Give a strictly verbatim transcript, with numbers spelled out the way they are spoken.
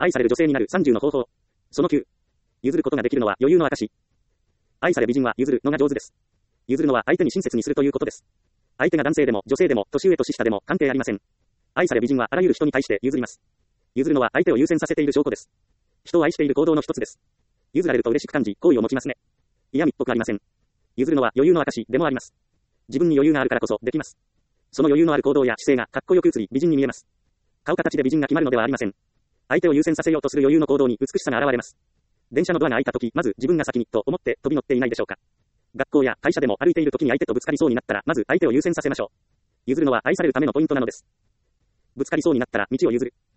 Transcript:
愛される女性になるさんじゅうの方法。そのきゅう。譲ることができるのは余裕の証。愛され美人は譲るのが上手です。譲るのは相手に親切にするということです。相手が男性でも女性でも年上年下でも関係ありません。愛され美人はあらゆる人に対して譲ります。譲るのは相手を優先させている証拠です。人を愛している行動の一つです。譲られると嬉しく感じ、好意を持ちますね。嫌味っぽくありません。譲るのは余裕の証でもあります。自分に余裕があるからこそできます。その余裕のある行動や姿勢がかっこよく映り美人に見えます。顔形で美人が決まるのではありません。相手を優先させようとする余裕の行動に美しさが現れます。電車のドアが開いたとき、まず自分が先にと思って飛び乗っていないでしょうか。学校や会社でも歩いているときに相手とぶつかりそうになったら、まず相手を優先させましょう。譲るのは愛されるためのポイントなのです。ぶつかりそうになったら道を譲る。